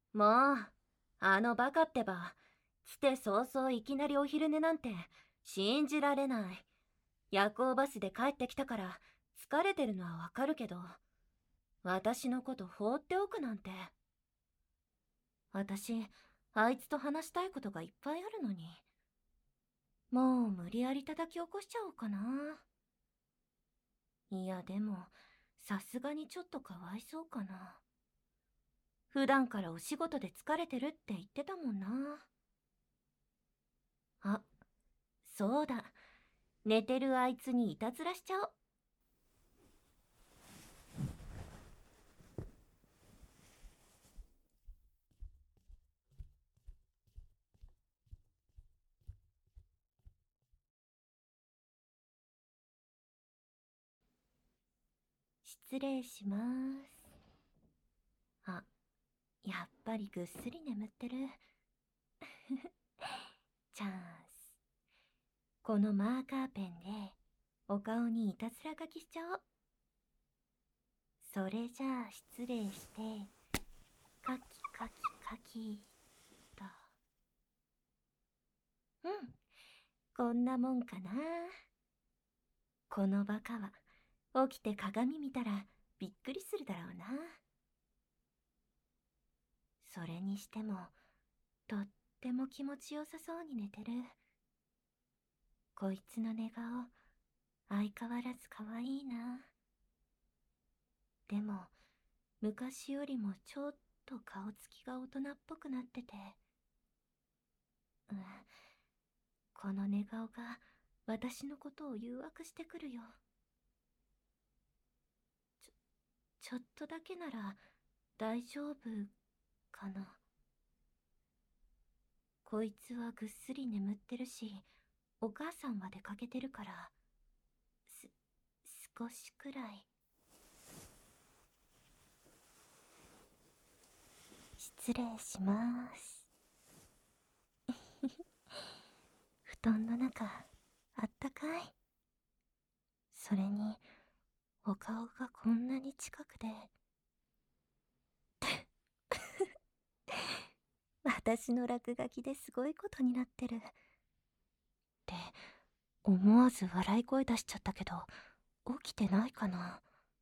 もう、あのバカってば、来て早々いきなりお昼寝なんて、信じられない。夜行バスで帰ってきたから、疲れてるのはわかるけど、私のこと放っておくなんて。私、あいつと話したいことがいっぱいあるのに。もう無理やり叩き起こしちゃおうかな。いやでも、さすがにちょっとかわいそうかな。普段からお仕事で疲れてるって言ってたもんな。あ、そうだ。寝てるあいつにいたずらしちゃおう。失礼します。あ、やっぱりぐっすり眠ってる。チャンス。このマーカーペンでお顔にいたずら書きしちゃおう。それじゃあ失礼して、カキカキカキと。うん、こんなもんかな。このバカは起きて鏡見たらびっくりするだろうな。それにしてもとっても気持ちよさそうに寝てる。こいつの寝顔相変わらず可愛いな。でも昔よりもちょっと顔つきが大人っぽくなってて、うん、この寝顔が私のことを誘惑してくるよ。ちょっとだけなら大丈夫かな。こいつはぐっすり眠ってるし、お母さんは出かけてるから、す、少しくらい。失礼します。布団の中、あったかい。それに、お顔がこんなに近くで。私の落書きですごいことになってる。って思わず笑い声出しちゃったけど、起きてないかな。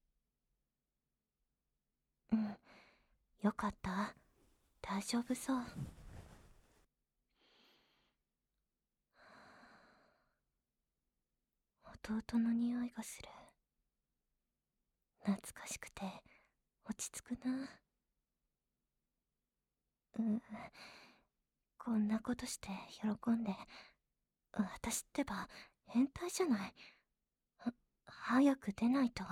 うん、よかった。大丈夫そう。弟の匂いがする。懐かしくて落ち着くな。うん、こんなことして喜んで。私ってば変態じゃない。早く出ないと。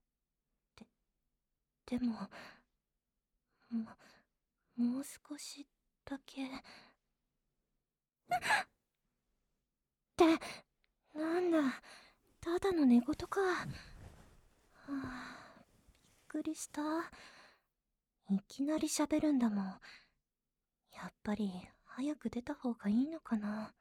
でも、もう少しだけ。ってなんだ、ただの寝言か。はあ、びっくりした。いきなり喋るんだもん。やっぱり早く出た方がいいのかな。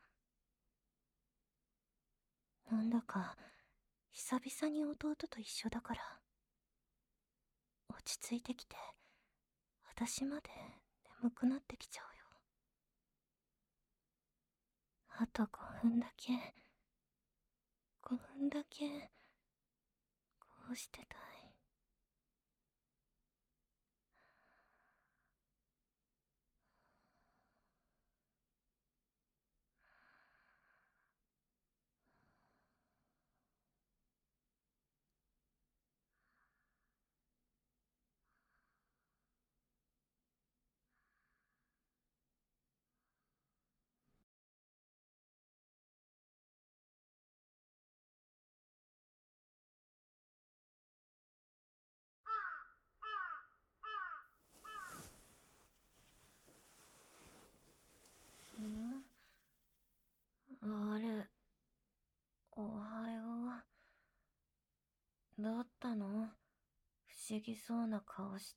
なんだか久々に弟と一緒だから落ち着いてきて、私まで眠くなってきちゃうよ。あと5分だけ、5分だけこうしてたい。あれ、おはよう。どうったの？不思議そうな顔して。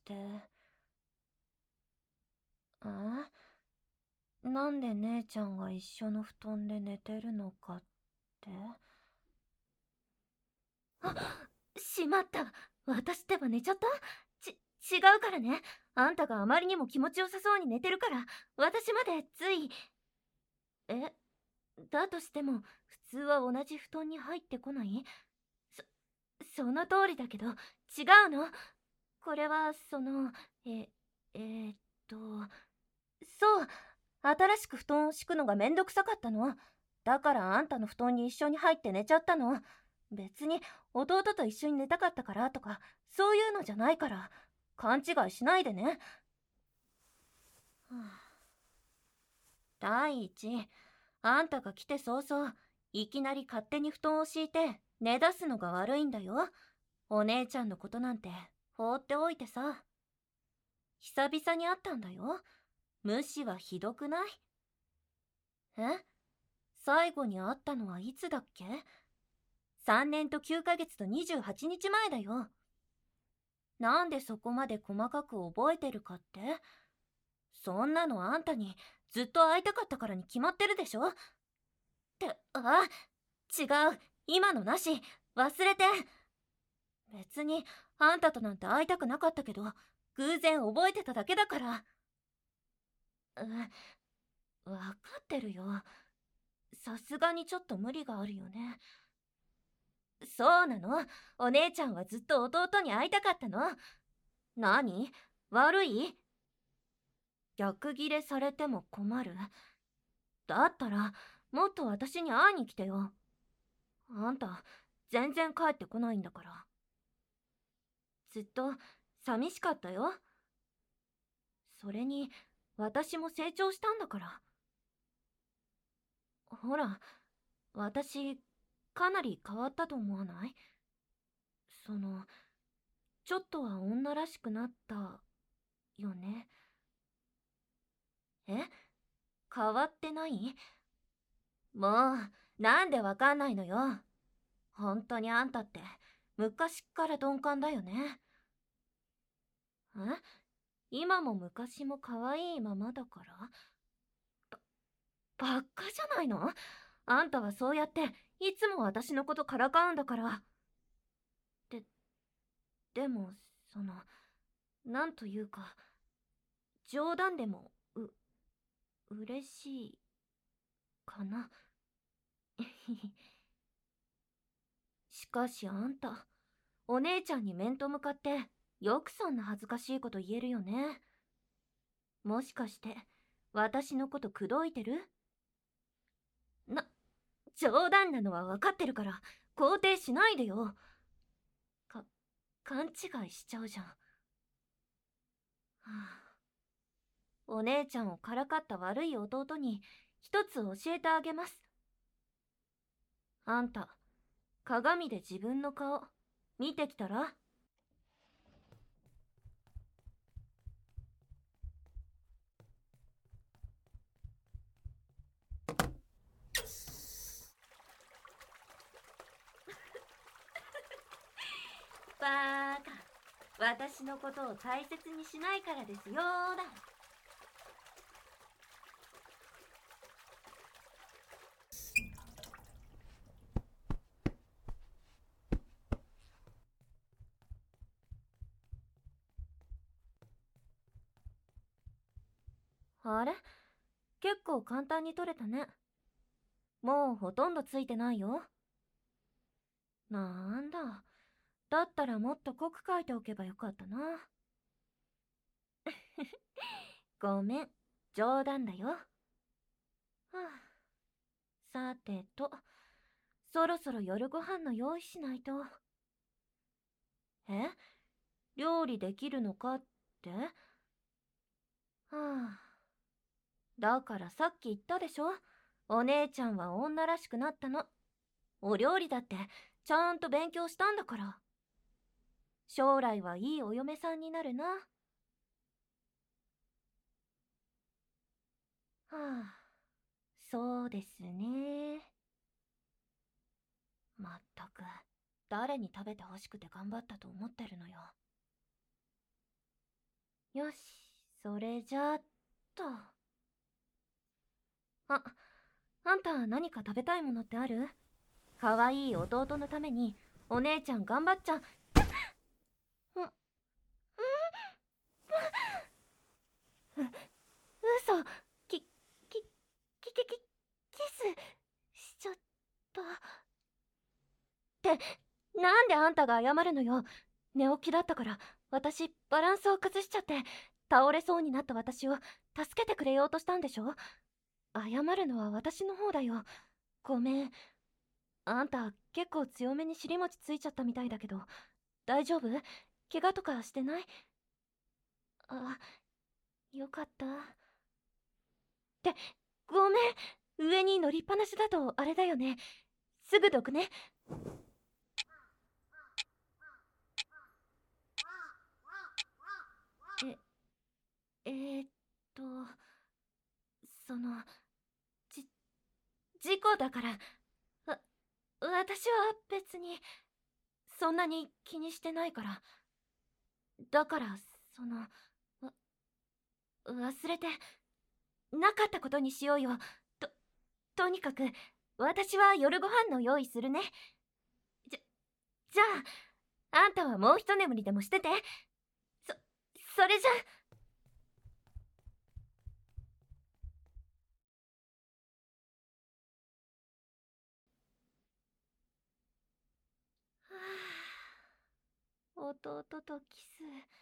あ、なんで姉ちゃんが一緒の布団で寝てるのかって？あ、しまった。私ってば寝ちゃった？ 違うからね。あんたがあまりにも気持ちよさそうに寝てるから、私までつい。え、だとしても、普通は同じ布団に入ってこない？その通りだけど、違うの。これは、え、えーっと、そう、新しく布団を敷くのがめんどくさかったの。だからあんたの布団に一緒に入って寝ちゃったの。別に弟と一緒に寝たかったからとか、そういうのじゃないから、勘違いしないでね。はあ、第一、あんたが来て早々、いきなり勝手に布団を敷いて寝出すのが悪いんだよ。お姉ちゃんのことなんて放っておいてさ。久々に会ったんだよ。無視はひどくない？え？最後に会ったのはいつだっけ？ 3 年と9ヶ月と28日前だよ。なんでそこまで細かく覚えてるかって？そんなのあんたにずっと会いたかったからに決まってるでしょ？って、違う、今のなし、忘れて。別にあんたとなんて会いたくなかったけど、偶然覚えてただけだから。わかってるよ。さすがにちょっと無理があるよね。そうなの。お姉ちゃんはずっと弟に会いたかったの。何？悪い？逆ギレされても困る。だったら、もっと私に会いに来てよ。あんた、全然帰ってこないんだから。ずっと、寂しかったよ。それに、私も成長したんだから。ほら、私、かなり変わったと思わない？ちょっとは女らしくなった、よね。え？変わってない？もう、なんでわかんないのよ。本当にあんたって、昔っから鈍感だよね。え？今も昔も可愛いままだから？ばっかじゃないの？あんたはそうやって、いつも私のことからかうんだから。で、でも、なんというか、冗談でも、嬉しい、かな。しかしあんた、お姉ちゃんに面と向かって、よくそんな恥ずかしいこと言えるよね。もしかして、私のこと口説いてる？な、冗談なのは分かってるから、肯定しないでよ。か、勘違いしちゃうじゃん。はあ、お姉ちゃんをからかった悪い弟に、一つ教えてあげます。あんた、鏡で自分の顔、見てきたら？バーカ。私のことを大切にしないからですよーだ。あれ？結構簡単に取れたね。もうほとんどついてないよ。なんだ。だったらもっと濃く書いておけばよかったな。ごめん。冗談だよ。はあ、さてと、そろそろ夜ご飯の用意しないと。え？料理できるのかって？はあ。だからさっき言ったでしょ？お姉ちゃんは女らしくなったの。お料理だってちゃんと勉強したんだから。将来はいいお嫁さんになるな。はあ、そうですね。まったく、誰に食べてほしくて頑張ったと思ってるのよ。よし、それじゃあっと。あ、あんた何か食べたいものってある？かわいい弟のためにお姉ちゃん頑張っちゃう。 なんであんたが謝るのよ。寝起きだったから私バランスを崩しちゃって倒れそうになった私を助けてくれようとしたんでしょ。謝るのは私の方だよ。ごめん。あんた結構強めに尻餅ついちゃったみたいだけど大丈夫？怪我とかしてない？あ、よかった。ってごめん、上に乗りっぱなしだとあれだよね。すぐどくね。ええーっとそのじ事故だから。私は別にそんなに気にしてないから。だからわ忘れてなかったことにしようよ。ととにかく私は夜ご飯の用意するね。じゃじゃああんたはもう一眠りでもしてて。そそれじゃ。はあ、弟とキス。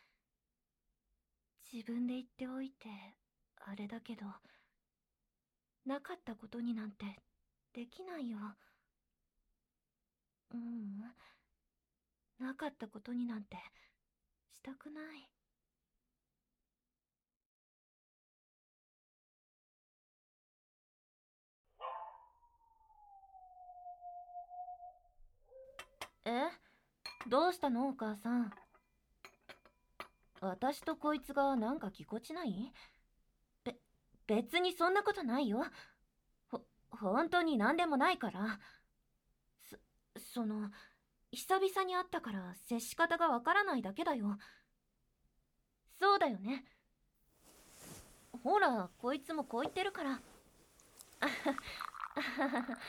自分で言っておいてあれだけど、なかったことになんてできないよ。うん、なかったことになんてしたくない。え、どうしたのお母さん。私とこいつがなんかぎこちない？べ別にそんなことないよ。本当に何でもないから。その久々に会ったから接し方がわからないだけだよ。そうだよね。ほらこいつもこう言ってるから。あはははは。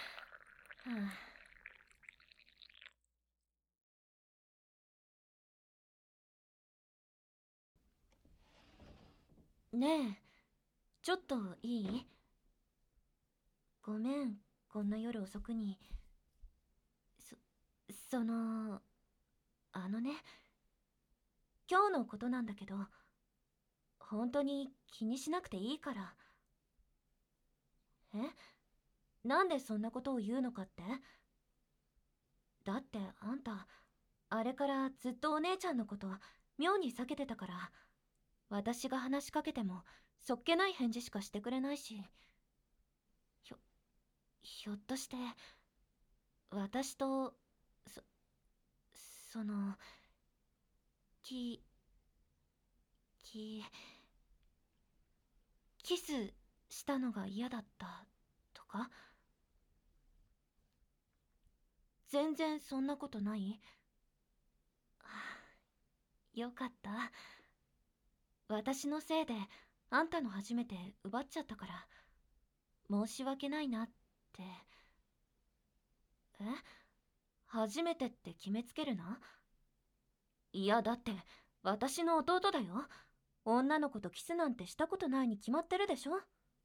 ねえ、ちょっといい？ごめん、こんな夜遅くに。そそのあのね、今日のことなんだけど、本当に気にしなくていいから。え、なんでそんなことを言うのかって？だってあんたあれからずっとお姉ちゃんのこと妙に避けてたから。私が話しかけてもそっけない返事しかしてくれないし。ひょひょっとして私とそそのききキスしたのが嫌だったとか？全然そんなことない？はあ、よかった。私のせいであんたの初めて奪っちゃったから申し訳ないなって。え、初めてって決めつけるな。いやだって私の弟だよ。女の子とキスなんてしたことないに決まってるでしょ。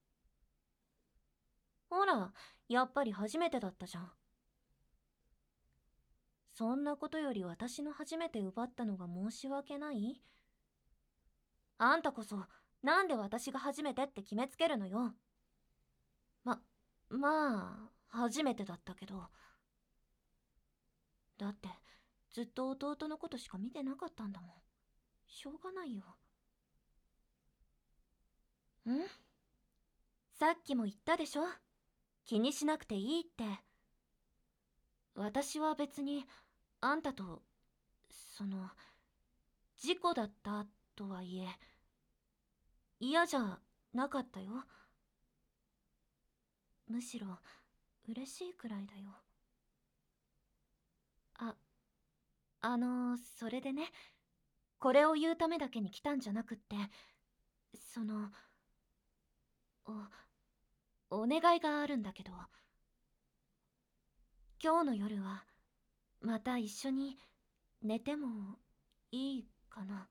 ほらやっぱり初めてだったじゃん。そんなことより私の初めて奪ったのが申し訳ない？あんたこそなんで私が初めてって決めつけるのよ。まあ初めてだったけど。だってずっと弟のことしか見てなかったんだもん。しょうがないよ。ん、さっきも言ったでしょ、気にしなくていいって。私は別にあんたと事故だったとはいえ嫌じゃなかったよ。むしろ嬉しいくらいだよ。あそれでね、これを言うためだけに来たんじゃなくって、そのお願いがあるんだけど。今日の夜はまた一緒に寝てもいいかな。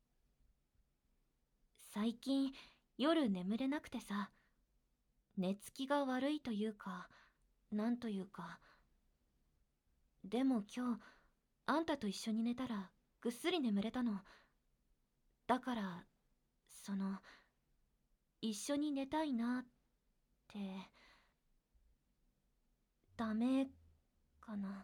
最近夜眠れなくてさ、寝つきが悪いというかなんというか。でも今日あんたと一緒に寝たらぐっすり眠れたの。だから、一緒に寝たいなって、ダメかな。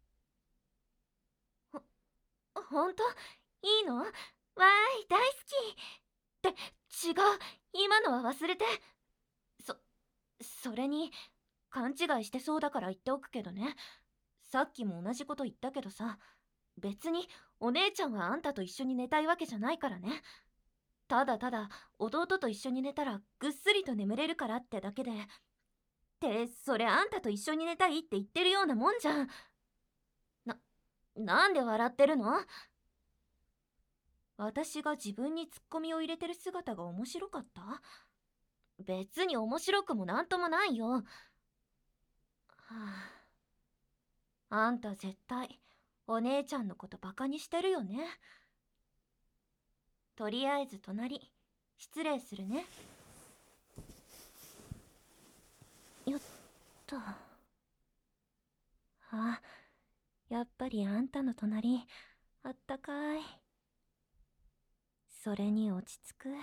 ほんと？いいの？わーい、大好きって、違う、今のは忘れて。そ、それに、勘違いしてそうだから言っておくけどね。さっきも同じこと言ったけどさ、別にお姉ちゃんはあんたと一緒に寝たいわけじゃないからね。ただただ弟と一緒に寝たらぐっすりと眠れるからってだけで。ってそれあんたと一緒に寝たいって言ってるようなもんじゃん。なんで笑ってるの？私が自分にツッコミを入れてる姿が面白かった？別に面白くもなんともないよ。はあ、あんた絶対お姉ちゃんのことバカにしてるよね。とりあえず隣失礼するね。よっと。あ、やっぱりあんたの隣あったかい。それに落ち着く。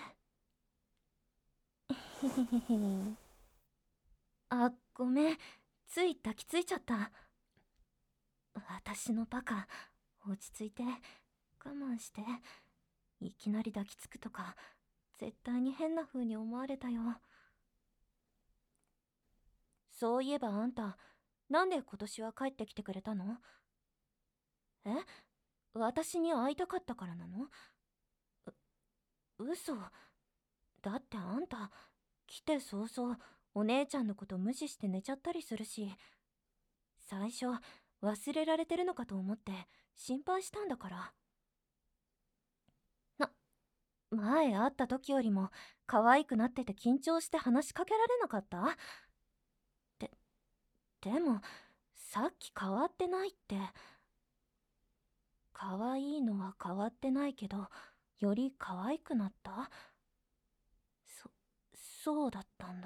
あ、ごめん、つい抱きついちゃった。私のバカ、落ち着いて我慢して。いきなり抱きつくとか絶対に変な風に思われたよ。そういえばあんた、なんで今年は帰ってきてくれたの？え？私に会いたかったからなの？嘘。だってあんた、来て早々お姉ちゃんのこと無視して寝ちゃったりするし、最初忘れられてるのかと思って心配したんだから。前会った時よりも可愛くなってて緊張して話しかけられなかった？で、でもさっき変わってないって。可愛いのは変わってないけど、より可愛くなった？そ、そうだったんだ。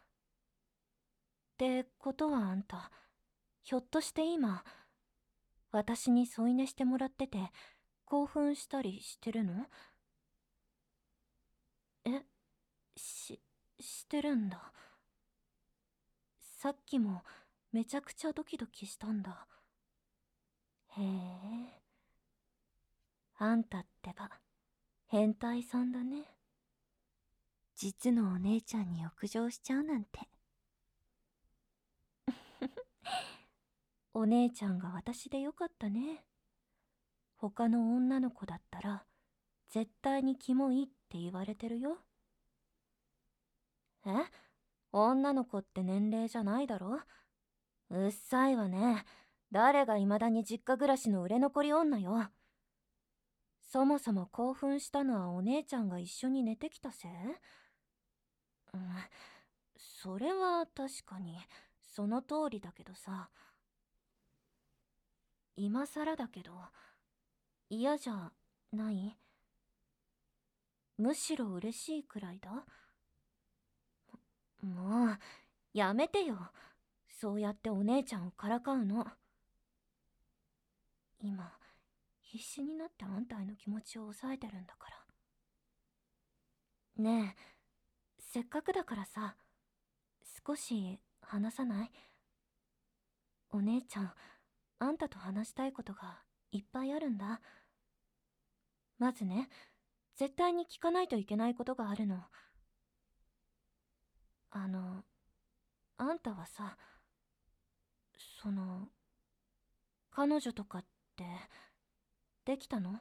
ってことはあんた、ひょっとして今、私に添い寝してもらってて、興奮したりしてるの？え、してるんだ。さっきもめちゃくちゃドキドキしたんだ。へえ、あんたってば、変態さんだね。実のお姉ちゃんに浴場しちゃうなんて。お姉ちゃんが私でよかったね。他の女の子だったら絶対にキモいって言われてるよ。え？女の子って年齢じゃないだろ？うっさいわね。誰が未だに実家暮らしの売れ残り女よ。そもそも興奮したのはお姉ちゃんが一緒に寝てきたせい？うん、それは確かにその通りだけどさ。今更だけど嫌じゃない？むしろ嬉しいくらいだ。もうやめてよ、そうやってお姉ちゃんをからかうの。今必死になってあんたへの気持ちを抑えてるんだから。ねえ、せっかくだからさ、少し話さない？お姉ちゃん、あんたと話したいことがいっぱいあるんだ。まずね、絶対に聞かないといけないことがあるの。あの、あんたはさ、その、彼女とかってできたの？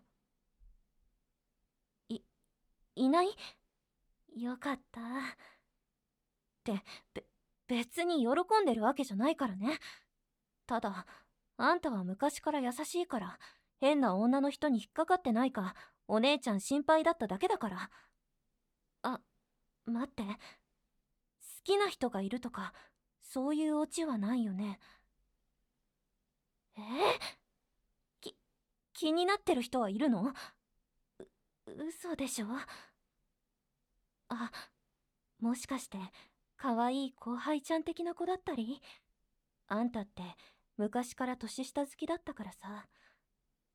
い、いない？よかった。って別に喜んでるわけじゃないからね。ただあんたは昔から優しいから変な女の人に引っかかってないかお姉ちゃん心配だっただけだから。あ、待って、好きな人がいるとかそういうオチはないよね？えー、き気になってる人はいるの？嘘でしょ？あ、もしかして可愛い後輩ちゃん的な子だったり？あんたって昔から年下好きだったからさ。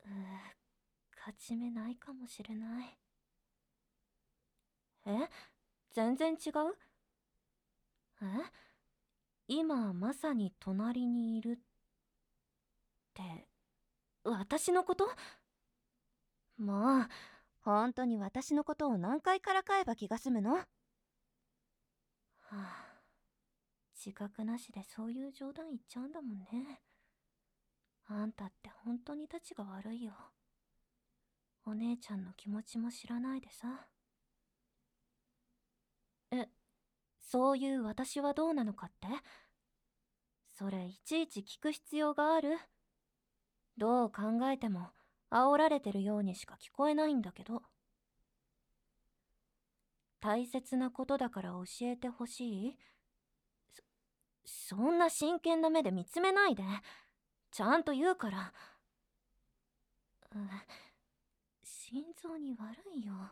勝ち目ないかもしれない。全然違う？今まさに隣にいるって私のこと？もう本当に私のことを何回からかえば気が済むの？自覚なしでそういう冗談言っちゃうんだもんね。あんたって本当にたちが悪いよ。お姉ちゃんの気持ちも知らないでさ。そういう私はどうなのかって？それいちいち聞く必要がある？どう考えても煽られてるようにしか聞こえないんだけど。大切なことだから教えてほしい？そんな真剣な目で見つめないで。ちゃんと言うから。心臓に悪いよ。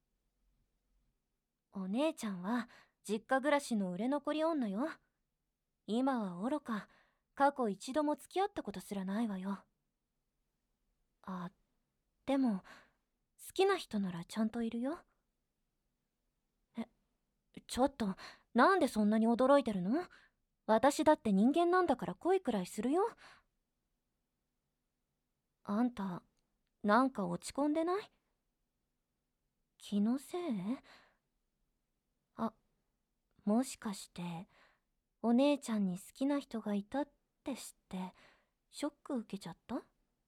お姉ちゃんは実家暮らしの売れ残り女よ。今は愚か、過去一度も付き合ったことすらないわよ。でも好きな人ならちゃんといるよ。ちょっと、なんでそんなに驚いてるの？私だって人間なんだから恋くらいするよ。あんた、なんか落ち込んでない？気のせい？もしかしてお姉ちゃんに好きな人がいたって知ってショック受けちゃった？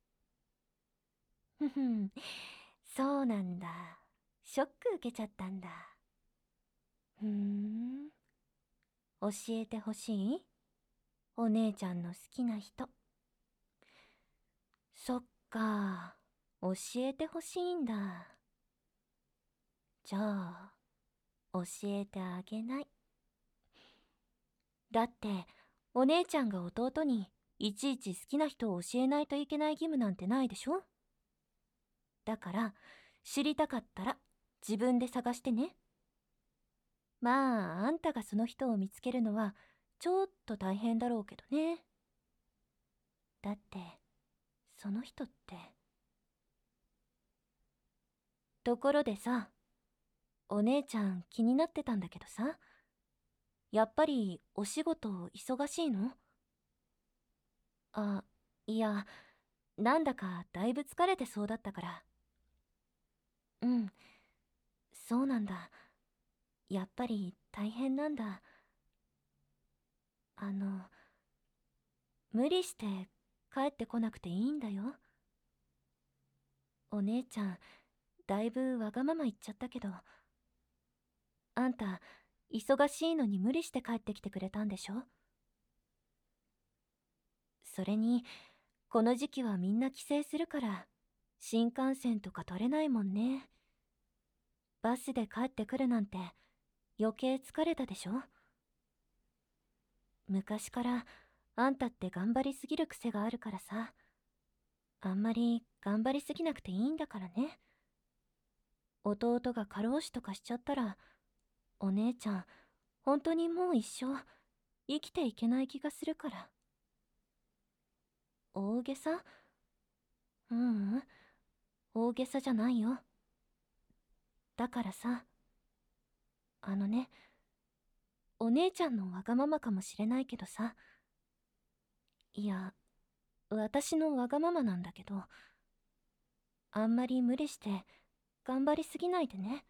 ふふん、そうなんだ。ショック受けちゃったんだ。ふーん。教えてほしい？お姉ちゃんの好きな人。そっか、教えてほしいんだ。じゃあ教えてあげない。だってお姉ちゃんが弟にいちいち好きな人を教えないといけない義務なんてないでしょ？だから知りたかったら自分で探してね。まああんたがその人を見つけるのはちょっと大変だろうけどね。だってその人って。ところでさ、お姉ちゃん気になってたんだけどさ、やっぱりお仕事忙しいの？いや、なんだかだいぶ疲れてそうだったから。うん、そうなんだ。やっぱり大変なんだ。無理して帰ってこなくていいんだよ。お姉ちゃん、だいぶわがまま言っちゃったけど、あんた、忙しいのに無理して帰ってきてくれたんでしょ？それに、この時期はみんな帰省するから、新幹線とか取れないもんね。バスで帰ってくるなんて、余計疲れたでしょ？昔からあんたって頑張りすぎる癖があるからさ、あんまり頑張りすぎなくていいんだからね。弟が過労死とかしちゃったら、お姉ちゃん本当にもう一生生きていけない気がするから。大げさ？ううん、大げさじゃないよ。だからさ、お姉ちゃんのわがままかもしれないけどさ、いや、私のわがままなんだけど、あんまり無理して頑張りすぎないでね。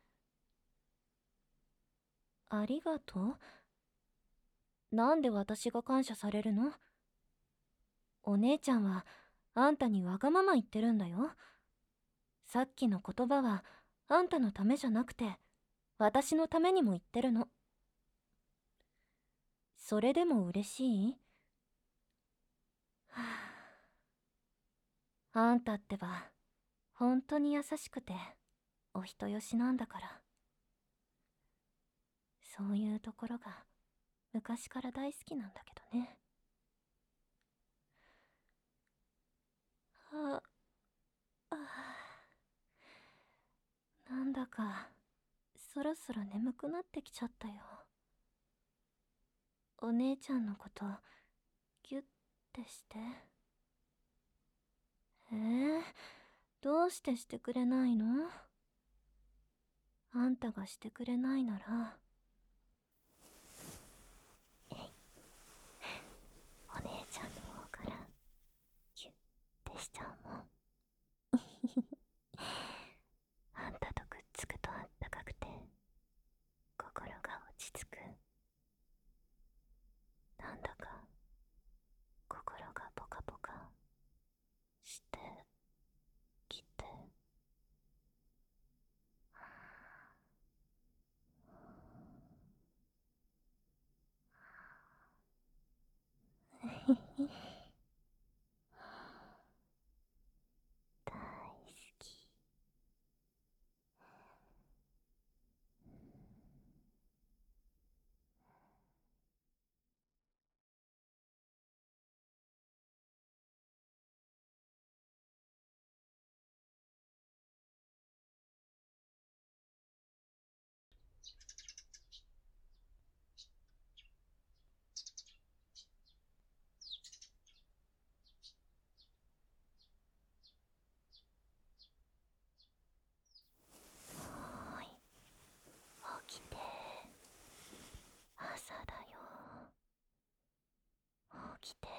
ありがとう？なんで私が感謝されるの？お姉ちゃんはあんたにわがまま言ってるんだよ。さっきの言葉はあんたのためじゃなくて私のためにも言ってるの。それでも嬉しい？はあ、あんたってば本当に優しくてお人よしなんだから。そういうところが昔から大好きなんだけどね。ああ、なんだかそろそろ眠くなってきちゃったよ。お姉ちゃんのことギュッてして。 どうしてしてくれないの？あんたがしてくれないなら。お姉ちゃんの方からキュッてしちゃうもん。あんたとくっつくとあったかくて心が落ち着く。なんだか心がポカポカしてきて。大好き。おーい、起きて。朝だよ。起きて。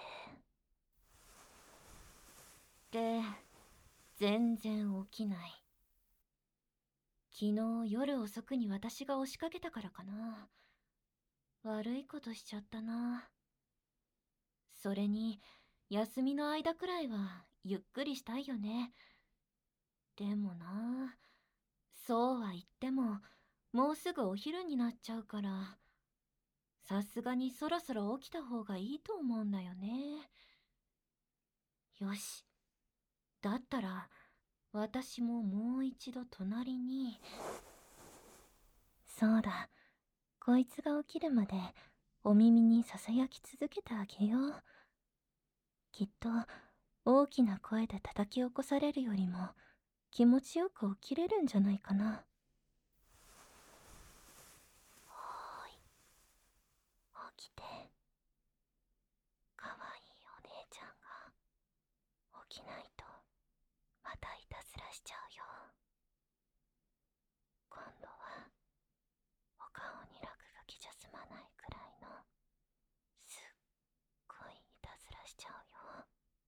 で、全然起きない。昨日夜遅くに私が押しかけたからかな。悪いことしちゃったな。それに、休みの間くらいはゆっくりしたいよね。でもな、そうは言っても、もうすぐお昼になっちゃうから、さすがにそろそろ起きた方がいいと思うんだよね。よし。だったら、私ももう一度隣に。そうだ。こいつが起きるまで、お耳にささやき続けてあげよう。きっと、大きな声で叩き起こされるよりも、気持ちよく起きれるんじゃないかな。おーい、起きて。かわいいお姉ちゃんが、起きないと、またいたずらしちゃうよ。今度は、お顔に落書きじゃ済まないくらいの、すっごいいたずらしちゃうよ。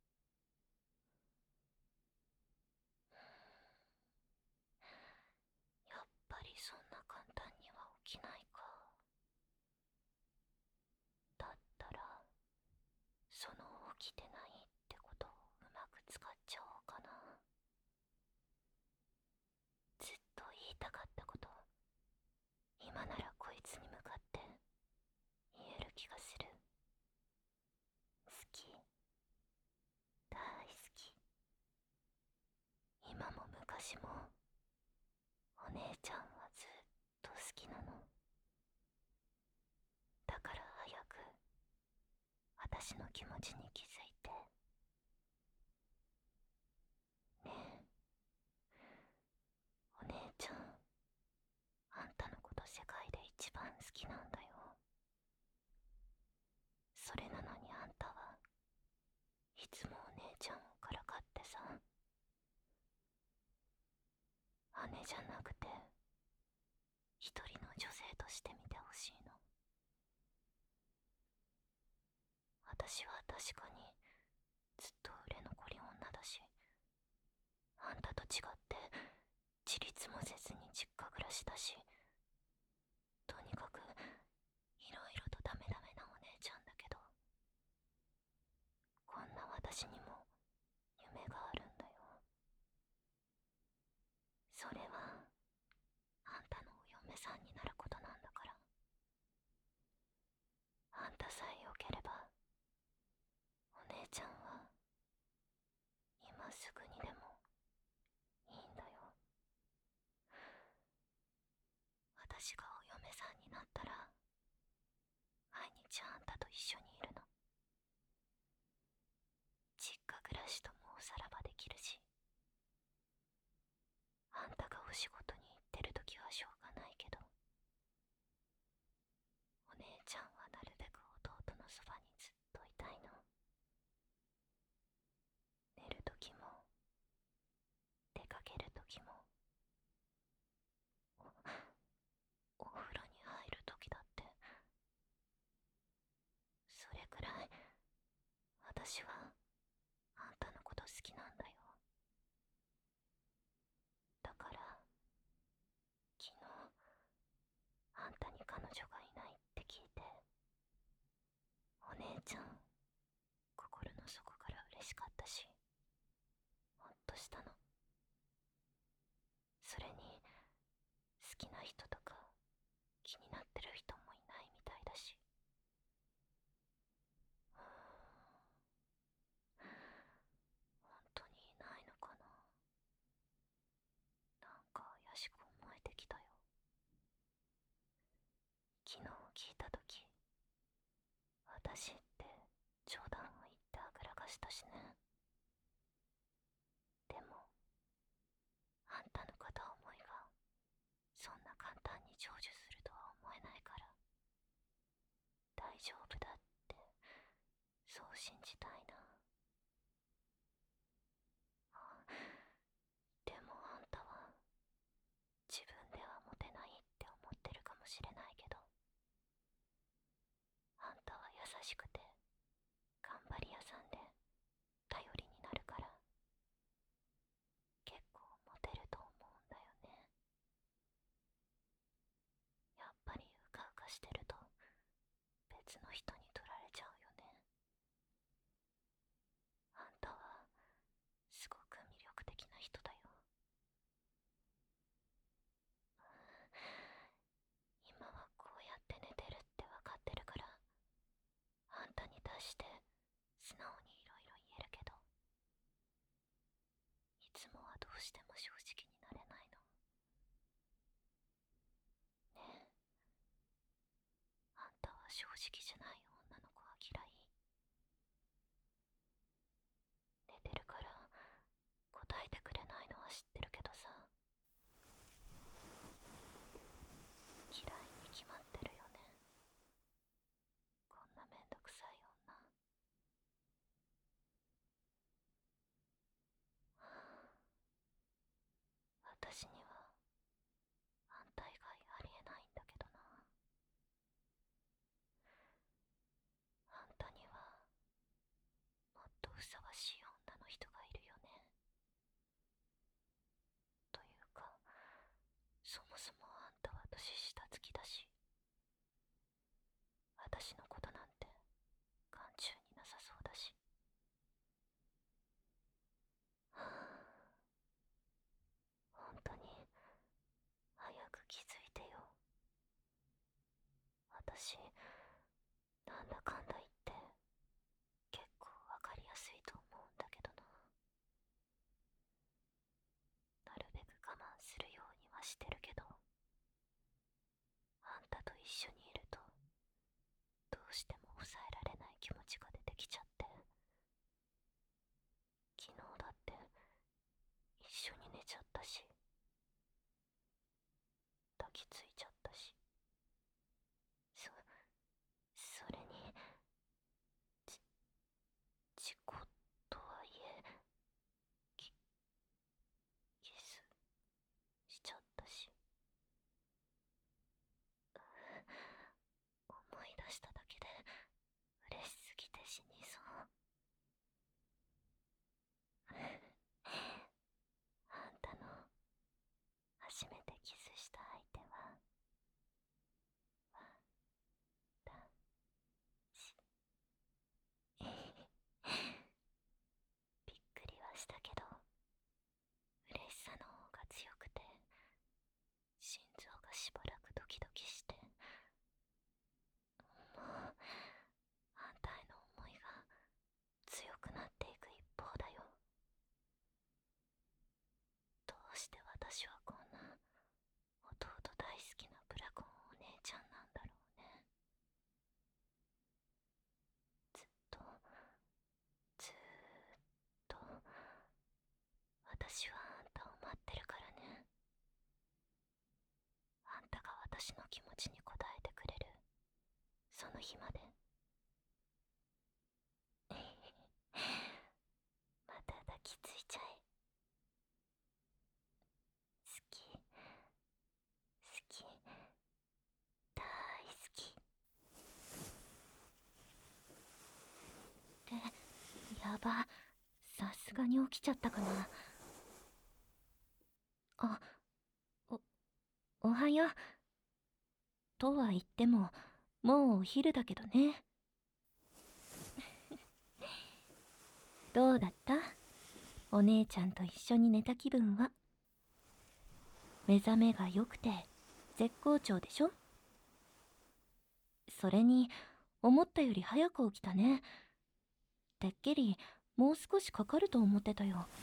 やっぱりそんな簡単には起きないか。だったら、その起きてないってことをうまく使っちゃおうかな。ずっと言いたかったこと、今ならこいつに向かって言える気がする。好き。大好き。今も昔も、お姉ちゃんはずっと好きなの。だから早く、私の気持ちに気づいて。ねえ、お姉ちゃん、あんたのこと世界で一番好きなんだよ。それなのにあんたはいつもお姉ちゃんをからかってさ。姉じゃなくて、一人の女性として見てほしいの。私は確かにずっと売れ残り女だし、あんたと違って自立もせずに実家暮らしだし、とにかくいろいろとダメダメなお姉ちゃんだけど、こんな私にも夢があるんだよ。それはあんたのお嫁さんになることなんだから。あんたさえ良ければ、お姉ちゃんは今すぐにでもいいんだよ。私がお嫁さんになったら、毎日あんたと一緒にいるの。実家暮らしともおさらばできるし、あんたがお仕事に行ってるときはしょうがないけど、お姉ちゃんはなるべく弟のそばにずっといたいの。寝るときも、 私はあんたのこと好きなんだよ。だから昨日あんたに彼女がいないって聞いて、お姉ちゃん心の底から嬉しかったし、ほっとしたの。それに好きな人とか気になってる人もいないみたいだし。本当にいないのかな。なんか怪しく思えてきたよ。昨日聞いたとき、私って冗談を言ってあぐらかしたしね。でもあんたの片思いがそんな簡単に成就するとは思えないから、大丈夫だってそう信じたいな。でもあんたは自分ではモテないって思ってるかもしれないけど、あんたは優しくて頑張り屋さんで頼りになるから、結構モテると思うんだよね。やっぱりうかうかしてると別の人に取られちゃうよね。あんたはすごく魅力的な人だよ。今はこうやって寝てるってわかってるから、あんたに対して素直にいろいろ言えるけど、いつもはどうしても正直になれないの。ねえ、あんたは正直じゃない女の子は嫌い。寝てるから答えてくれないのは知ってるけどさ、嫌いに決まってるよね。こんなめんどくさい女。私には反対以外ありえないんだけどな。あんたにはもっとふさわしい女の人がいるよね。というか、そもそもあんたは年下付きだし、私のことなんて眼中になさそうだし。本当に早く気づいてよ。私なんだかんだ言って結構わかりやすいと思うんだけどな。なるべく我慢するようにはしてるけど、あんたと一緒にいるとどうしても抑えられない気持ちが出てきちゃって、昨日だって一緒に寝ちゃったし、抱きついちゃったし、それに事故とはいえキスしちゃったし、思い出しただけで嬉しすぎて死にそう。あんたの初めてキスした相手は私。びっくりはしたけど、嬉しさの方が強くて、心臓がしばらくドキドキして、もうあんたへの思いが強くなっていく一方だよ。どうして私はこんな弟大好きなブラゴンお姉ちゃんなんだろうね。ずっとずーっと私はあんたを待ってるからね。あんたが私の気持ちに応えてくれるその日まで。また抱きついちゃえ。好き好き大好き。で、 ば、さすがに起きちゃったかな。あ、おはよう。とは言っても、もうお昼だけどね。どうだった？お姉ちゃんと一緒に寝た気分は。目覚めが良くて絶好調でしょ？それに思ったより早く起きたね。てっきりもう少しかかると思ってたよ。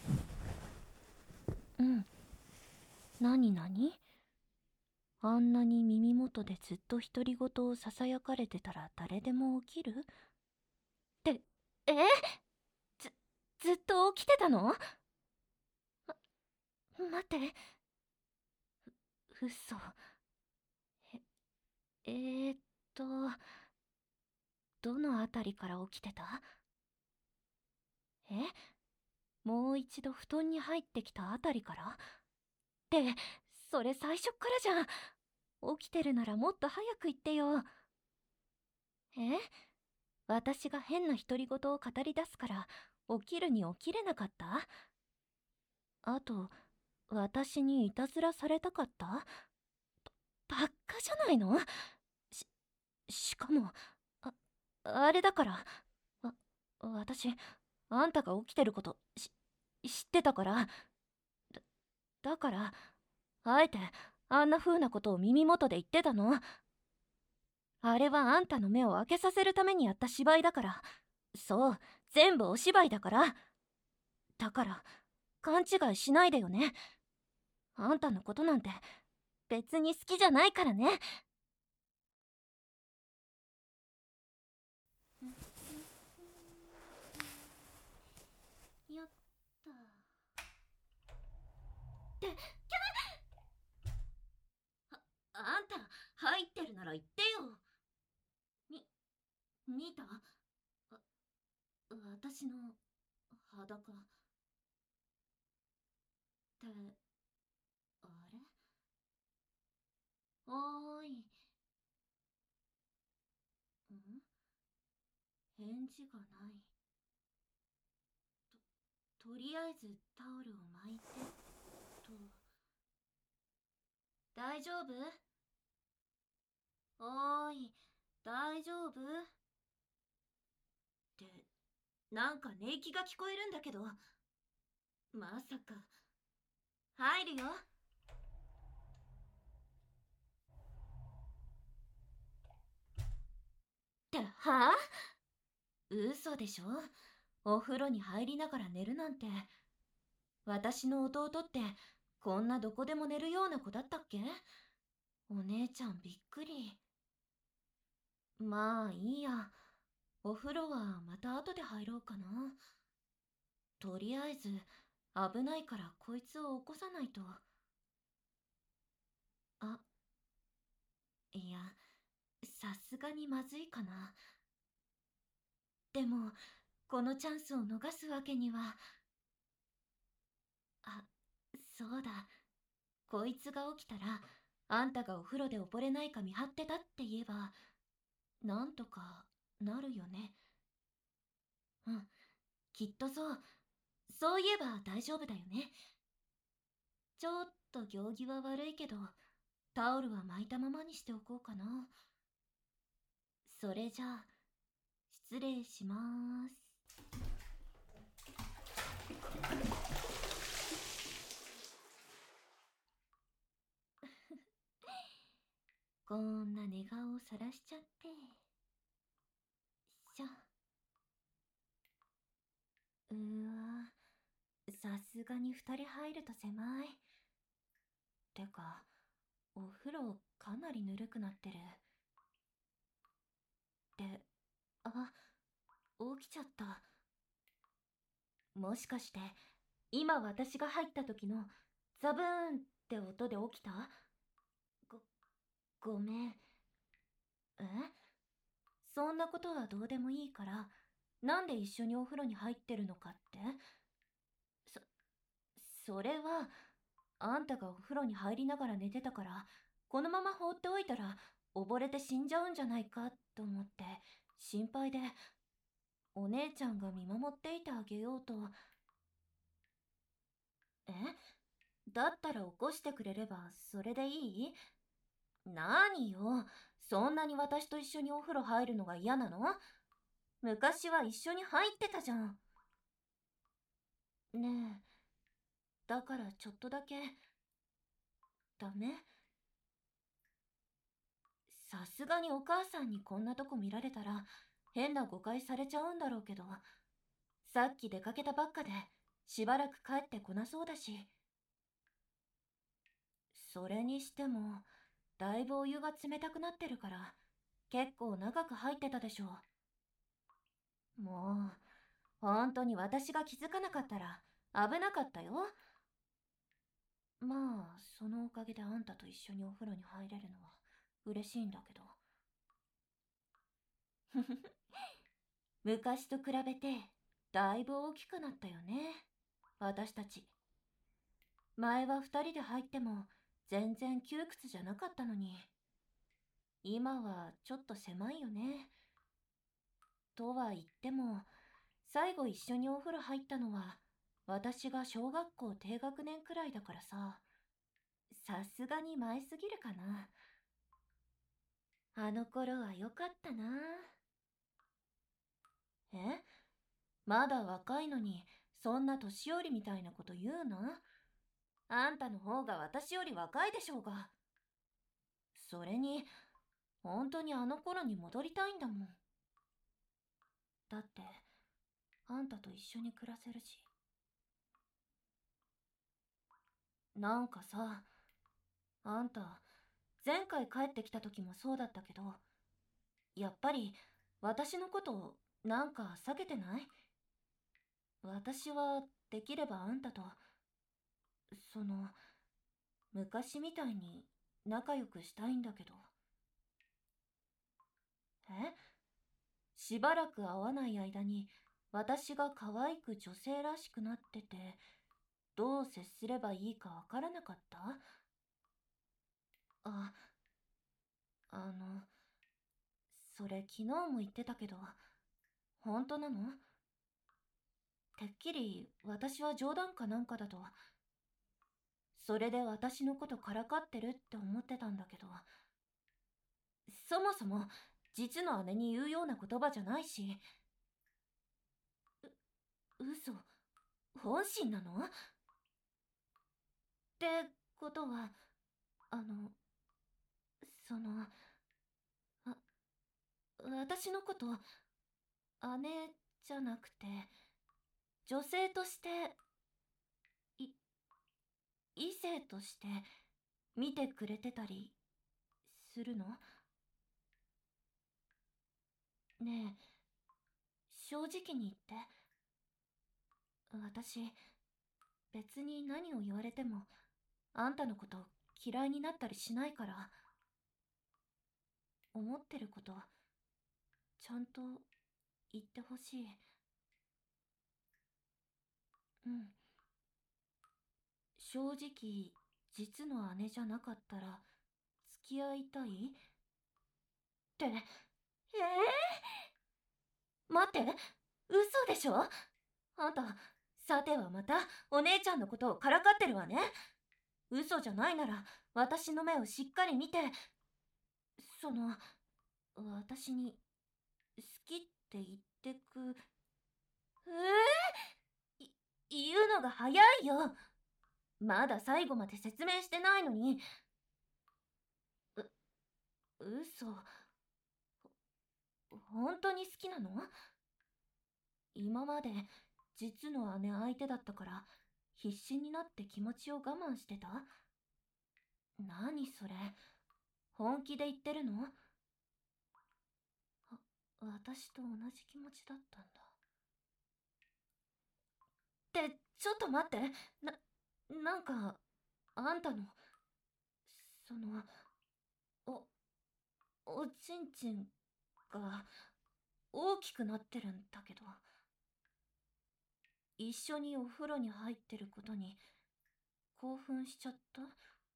うん。何何？あんなに耳元でずっと独り言をささやかれてたら誰でも起きる？って、ず、ずっと起きてたの？待って。嘘。え、えーっと、どのあたりから起きてた？え？もう一度布団に入ってきたあたりから？って、それ最初っからじゃん。起きてるならもっと早く言ってよ。え？私が変な独り言を語り出すから起きるに起きれなかった？あと、私にいたずらされたかった？ばっかじゃないの？し、しかも、あ、あれだから、私、あんたが起きてること知ってたから、だから、あえてあんな風なことを耳元で言ってたの。あれはあんたの目を開けさせるためにやった芝居だから。そう、全部お芝居だから。だから、勘違いしないでよね。あんたのことなんて別に好きじゃないからね。やった。あんた入ってるなら言ってよ。み見た？私の裸ってあれ？おーい。返事がない。とりあえずタオルを巻いてと。大丈夫？おーい、大丈夫？ってなんか寝息が聞こえるんだけど。まさか。入るよ。ってはあ？嘘でしょ？お風呂に入りながら寝るなんて。私の弟ってこんなどこでも寝るような子だったっけ？お姉ちゃんびっくり。まあいいや。お風呂はまた後で入ろうかな。とりあえず危ないからこいつを起こさないと。あ、いや、さすがにまずいかな。でもこのチャンスを逃すわけには。あ、そうだ。こいつが起きたらあんたがお風呂で溺れないか見張ってたって言えばなんとかなるよね。うん、きっとそう。そういえば大丈夫だよね。ちょっと行儀は悪いけどタオルは巻いたままにしておこうかな。それじゃあ失礼します。こんな寝顔をさらしちゃって。しょ。わ、さすがに2人入ると狭い。てかお風呂かなりぬるくなってる。で、あ、起きちゃった。もしかして今私が入った時のザブーンって音で起きた？ご、ごめん。え？そんなことはどうでもいいから、なんで一緒にお風呂に入ってるのかって？そ、それは、あんたがお風呂に入りながら寝てたから、このまま放っておいたら溺れて死んじゃうんじゃないかと思って心配で。 お姉ちゃんが見守っていてあげようと。え、だったら起こしてくれればそれでいい？何よ、そんなに私と一緒にお風呂入るのが嫌なの？昔は一緒に入ってたじゃん。ねえ、だからちょっとだけ。ダメ？さすがにお母さんにこんなとこ見られたら変な誤解されちゃうんだろうけど、さっき出かけたばっかでしばらく帰ってこなそうだし。それにしてもだいぶお湯が冷たくなってるから結構長く入ってたでしょ。もう本当に私が気づかなかったら危なかったよ。まあそのおかげであんたと一緒にお風呂に入れるのは嬉しいんだけど。昔と比べてだいぶ大きくなったよね、私たち。前は二人で入っても全然窮屈じゃなかったのに、今はちょっと狭いよね。とは言っても、最後一緒にお風呂入ったのは私が小学校低学年くらいだからさ、さすがに前すぎるかな。あの頃は良かったな。え、まだ若いのにそんな年寄りみたいなこと言うな。あんたの方が私より若いでしょうが。それに本当にあの頃に戻りたいんだもん。だってあんたと一緒に暮らせるし。なんかさ、あんた前回帰ってきた時もそうだったけど、やっぱり私のことなんか避けてない？私はできればあんたと、その、昔みたいに仲良くしたいんだけど。え、しばらく会わない間に私が可愛く女性らしくなってて、どう接すればいいかわからなかった？あ、あの、それ昨日も言ってたけど、本当なの？てっきり私は冗談かなんかだと、それで私のことからかってるって思ってたんだけど、そもそも実の姉に言うような言葉じゃないし。嘘？本心なの？ってことは、あの、その、あ、私のこと姉じゃなくて女性として、い異性として見てくれてたりするの？ねえ、正直に言って。私別に何を言われてもあんたのこと嫌いになったりしないから。思ってることちゃんと言ってほしい。うん、正直実の姉じゃなかったら付き合いたいって。待って、嘘でしょ？あんた、さてはまたお姉ちゃんのことをからかってるわね。嘘じゃないなら私の目をしっかり見て、その、私に好きって言ってく。い言うのが早いよ。まだ最後まで説明してないのに。嘘？本当に好きなの？今まで実の姉相手だったから必死になって気持ちを我慢してた？何それ、本気で言ってるの？私と同じ気持ちだったんだ。ってちょっと待って。なんかあんたの、その、おおちんちんが大きくなってるんだけど、一緒にお風呂に入ってることに興奮しちゃった？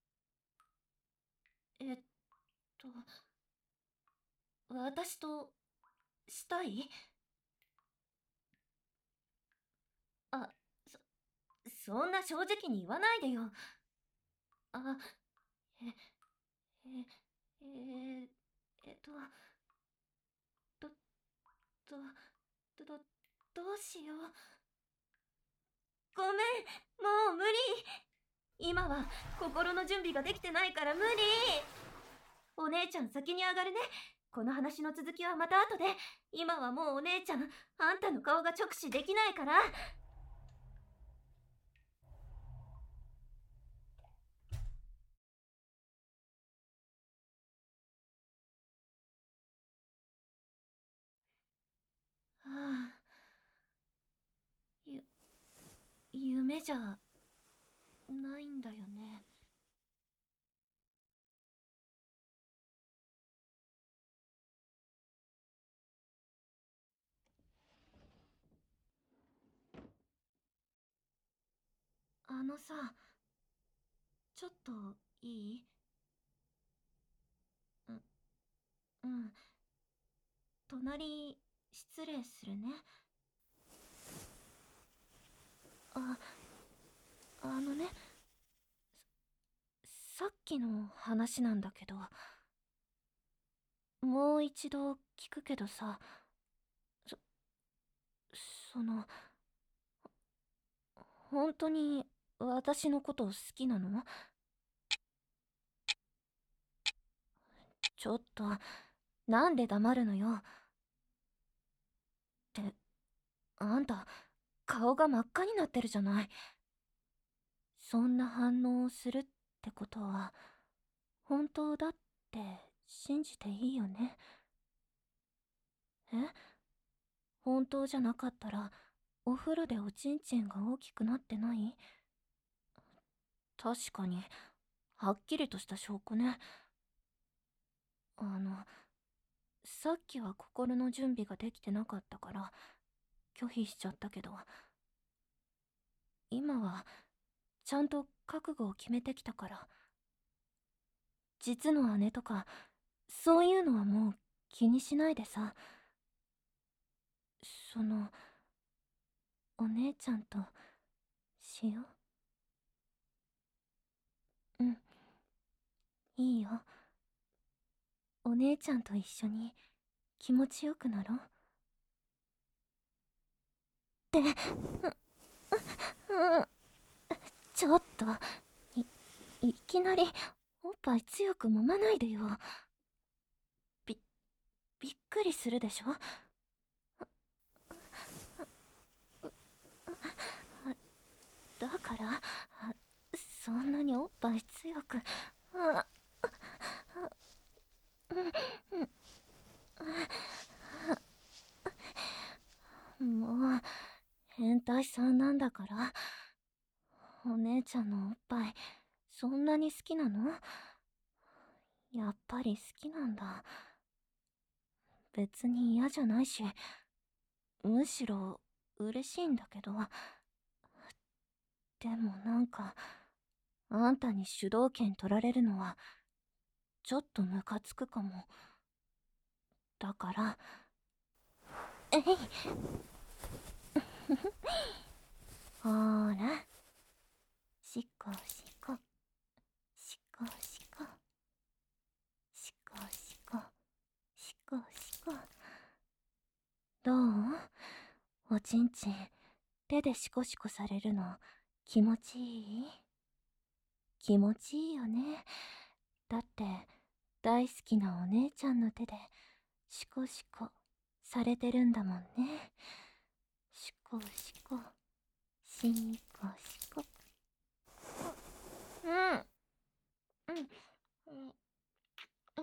えっと、私としたい？ そんな正直に言わないでよ。あ、え、え、ええっと、ど、ど、ど、どうしよう。ごめん、もう無理。今は心の準備ができてないから無理。お姉ちゃん先に上がるね。この話の続きはまた後で。今はもうお姉ちゃん、あんたの顔が直視できないから。はあ、夢じゃないんだよね。あのさ、ちょっといい？う、うん。隣、失礼するね。あ、あのね、さっきの話なんだけど、もう一度聞くけどさ、そ、その、本当に私のこと好きなの？ちょっと、なんで黙るのよ。って、あんた、顔が真っ赤になってるじゃない。そんな反応をするってことは、本当だって信じていいよね。え？本当じゃなかったら、お風呂でおちんちんが大きくなってない？確かに、はっきりとした証拠ね。さっきは心の準備ができてなかったから拒否しちゃったけど、今はちゃんと覚悟を決めてきたから、実の姉とかそういうのはもう気にしないでさ。その、お姉ちゃんとしよう。うん、いいよ。お姉ちゃんと一緒に気持ちよくなろう。って、うん、ちょっと、いきなりおっぱい強く揉まないでよ。び、びっくりするでしょ。だからそんなにおっぱい強く、もう変態さんなんだから。お姉ちゃんのおっぱいそんなに好きなの？やっぱり好きなんだ。別に嫌じゃないし、むしろ嬉しいんだけど。でもなんか、あんたに主導権取られるのはちょっとムカつくかも。だから、えいほーら、しこしこ、しこしこ、しこしこ、しこしこ。どう？おちんちん、手でシコシコされるの気持ちいい？気持ちいいよね。だって、大好きなお姉ちゃんの手でシコシコされてるんだもんね。シコシコ、シコシコ。うん、うん、うん、うん、うん、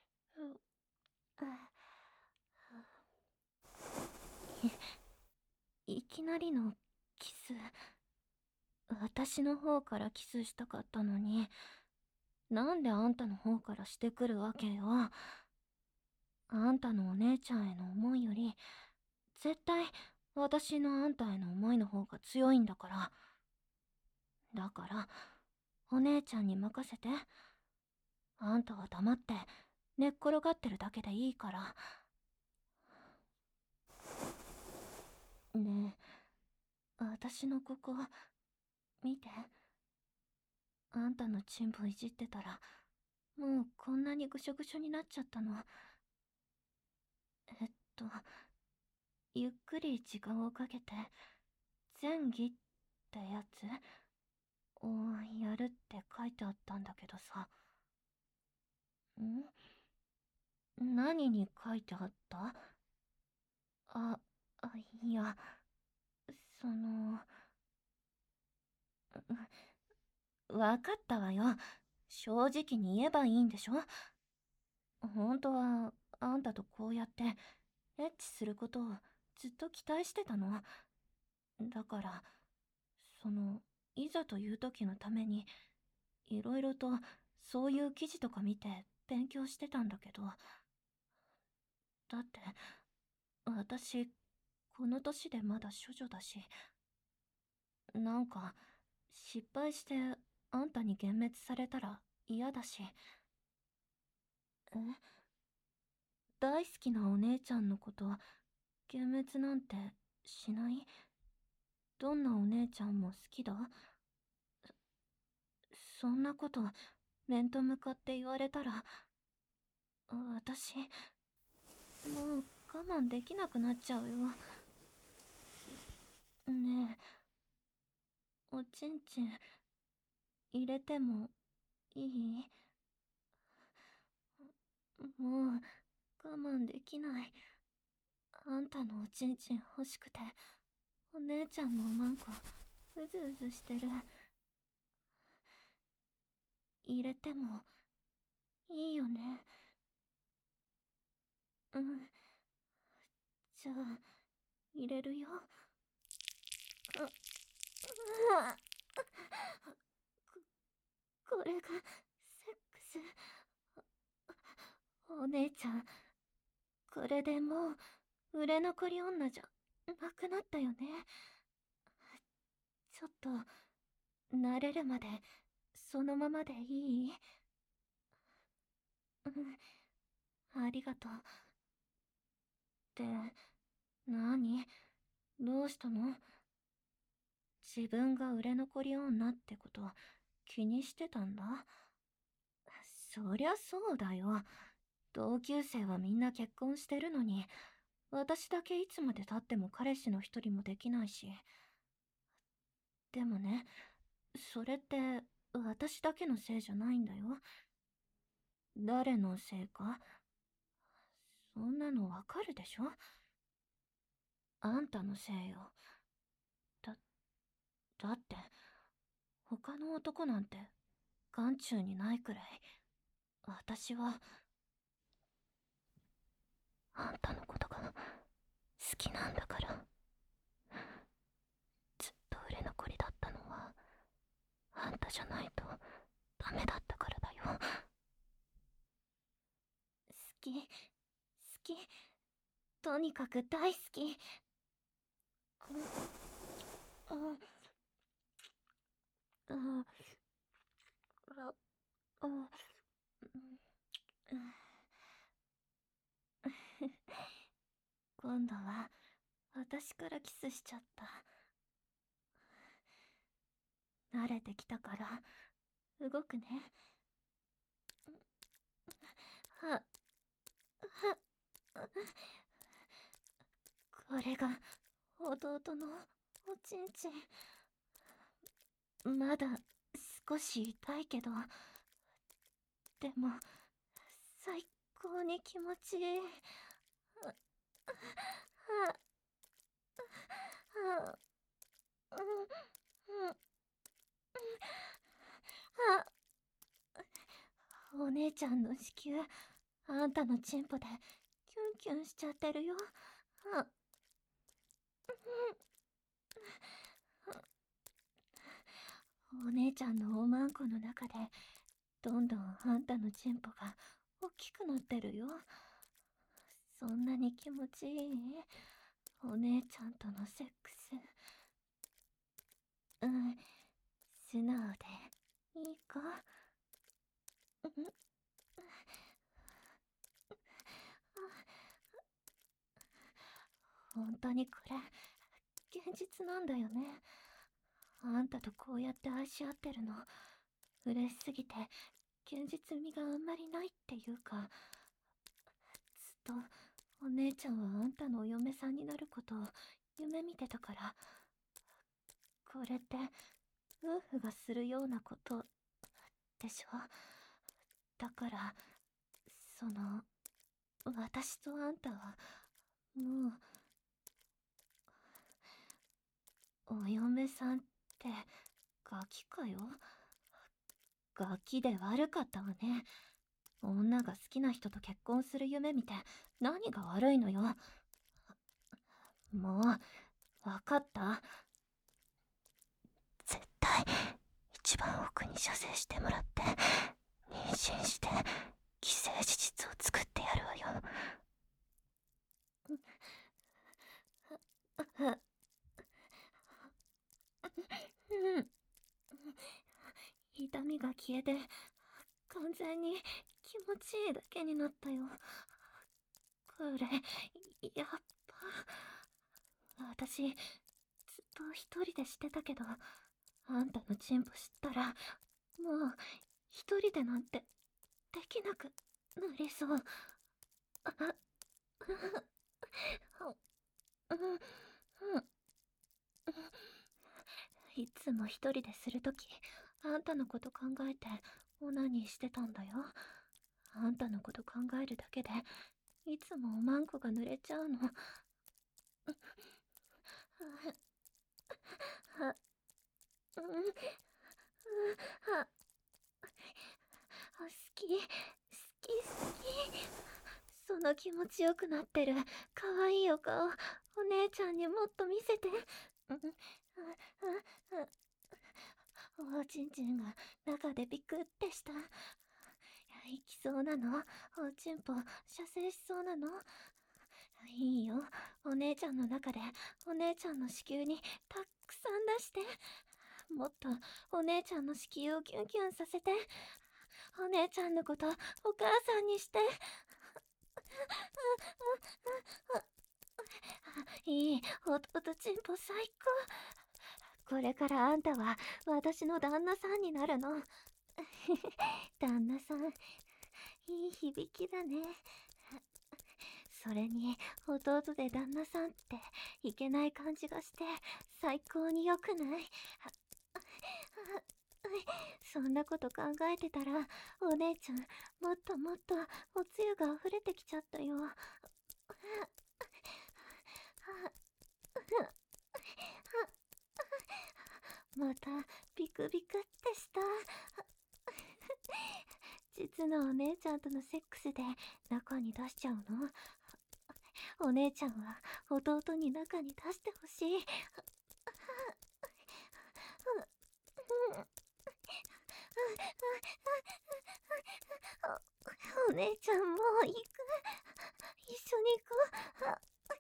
いきなりのキス、私の方からキスしたかったのに、なんであんたの方からしてくるわけよ。あんたのお姉ちゃんへの思いより、絶対私のあんたへの思いの方が強いんだから。だから、お姉ちゃんに任せて。あんたは黙って寝っ転がってるだけでいいから。ねえ、私のここ、 見て。あんたのチンポいじってたら、もうこんなにぐしょぐしょになっちゃったの。えっと、ゆっくり時間をかけて、前儀ってやつをやるって書いてあったんだけどさ。何に書いてあった？あ、いや、その、わかったわよ。正直に言えばいいんでしょ？本当は、あんたとこうやって、エッチすることをずっと期待してたの。だから、その、いざという時のために、いろいろと、そういう記事とか見て勉強してたんだけど、だって、私、この年でまだ処女だし、なんか、失敗してあんたに幻滅されたら嫌だし。大好きなお姉ちゃんのこと幻滅なんてしない？どんなお姉ちゃんも好きだ？そんなこと面と向かって言われたら、私もう我慢できなくなっちゃうよ。ねえ、おちんちん入れてもいい？もう我慢できない。あんたのおちんちん欲しくて、お姉ちゃんのおまんこうずうずしてる。入れてもいいよね？うん。じゃあ、入れるよ。う、うわ、これが、セックス。お姉ちゃん、これでもう、売れ残り女じゃ、なくなったよね。ちょっと、慣れるまで、そのままでいい？うん、ありがとう。って何？どうしたの？自分が売れ残り女ってこと気にしてたんだ？そりゃそうだよ。同級生はみんな結婚してるのに、私だけいつまで経っても彼氏の一人もできないし。でもね、それって私だけのせいじゃないんだよ。誰のせいかそんなのわかるでしょ？あんたのせいよ。だ、だって、他の男なんて眼中にないくらい、私は、あんたのことが好きなんだから。ずっと売れ残りだったのは、あんたじゃないとダメだったからだよ。好き、好き、とにかく大好き。うん、うん、うん、うん、今度は私からキスしちゃった。慣れてきたから動くね。は、は、これが弟のおちんちん。まだ少し痛いけど、でも最高に気持ちいい。は、は、は、うん、うん、は、お姉ちゃんの子宮、あんたのチンポでキュンキュンしちゃってるよ。は、お姉ちゃんのおまんこの中で、どんどんあんたのチンポが大きくなってるよ。そんなに気持ちいい？お姉ちゃんとのセックス。うん、素直でいいか？うん、本当にこれ、現実なんだよね。 あんたとこうやって愛し合ってるの嬉しすぎて現実味があんまりないっていうか、ずっとお姉ちゃんはあんたのお嫁さんになることを夢見てたから。これって夫婦がするようなことでしょ。だからその私とあんたはもうお嫁さんってガキかよ。ガキで悪かったわね。女が好きな人と結婚する夢見て何が悪いのよ。もうわかった。絶対一番奥に射精してもらって妊娠して既成事実を作ってやるわよ。痛みが消えて完全に気持ちいいだけになったよ。これやっぱ私ずっと一人でしてたけど、あんたのチンポ知ったらもう一人でなんてできなくなりそう。いつも一人でするときあんたのこと考えてオナニーしてたんだよ。あんたのこと考えるだけでいつもおまんこが濡れちゃうの。好き好き好き。その気持ちよくなってるかわいいお顔お姉ちゃんにもっと見せて。おちんちんが中でビクってした。いきそうなの？おちんぽ射精しそうなの？いいよ、お姉ちゃんの中でお姉ちゃんの子宮にたくさん出して。もっとお姉ちゃんの子宮をキュンキュンさせて。お姉ちゃんのことお母さんにして。いい、弟ちんぽ最高。これからあんたは私の旦那さんになるの。旦那さん、いい響きだね。それに弟で旦那さんっていけない感じがして最高に良くない？そんなこと考えてたらお姉ちゃんもっともっとおつゆが溢れてきちゃったよ。またビクビクってした。実のお姉ちゃんとのセックスで中に出しちゃうの？お姉ちゃんは弟に中に出してほしい。お姉ちゃんもう行く。一緒に行こう。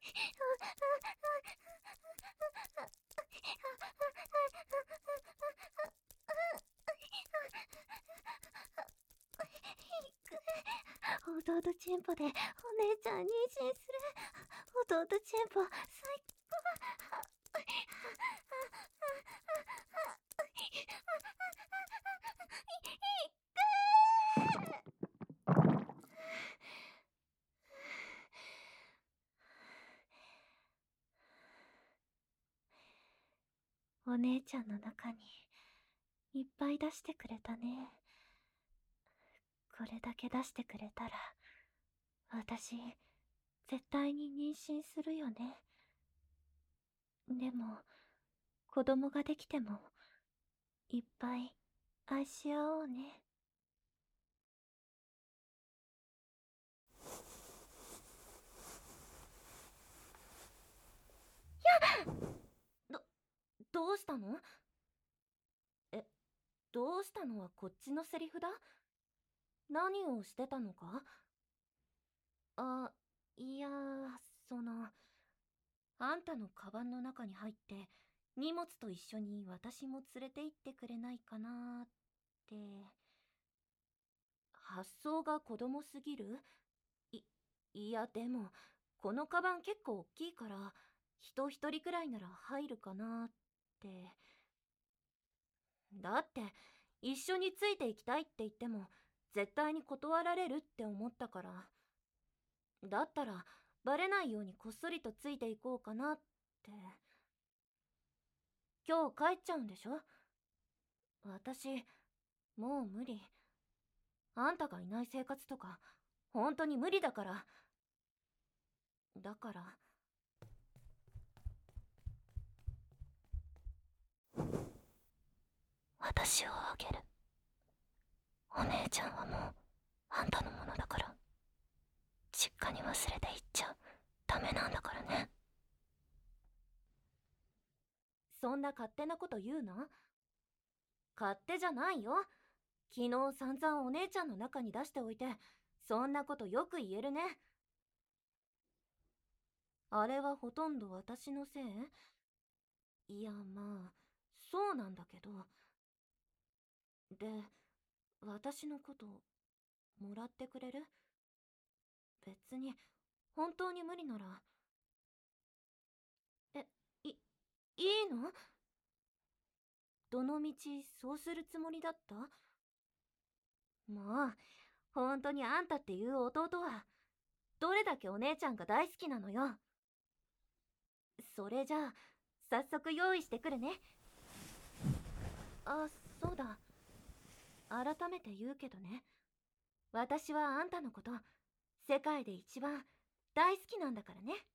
弟チンポでお姉ちゃん妊娠する。弟チンポ最高。お姉ちゃんの中にいっぱい出してくれたね。これだけ出してくれたら私絶対に妊娠するよね。でも子供ができてもいっぱい愛し合おうね。ど、どうしたの？え、どうしたのはこっちのセリフだ。何をしてたのか？あ、いや、あんたのカバンの中に入って荷物と一緒に私も連れて行ってくれないかなって。発想が子供すぎる？い、いやでもこのカバン結構大きいから人一人くらいなら入るかなって。 だって一緒についていきたいって言っても絶対に断られるって思ったから。だったらバレないようにこっそりとついていこうかなって。今日帰っちゃうんでしょ？私もう無理。あんたがいない生活とか本当に無理だから。だから私をあげる。お姉ちゃんはもうあんたのものだから。実家に忘れて行っちゃダメなんだからね。そんな勝手なこと言うな。勝手じゃないよ。昨日散々お姉ちゃんの中に出しておいて、そんなことよく言えるね。あれはほとんど私のせい？いや、まあそうなんだけど。で、私のこともらってくれる？別に本当に無理なら。え、いいの？どのみちそうするつもりだった？もう本当にあんたっていう弟はどれだけお姉ちゃんが大好きなのよ。それじゃあ早速用意してくるね。あ、そうだ。改めて言うけどね、私はあんたのこと世界で一番大好きなんだからね。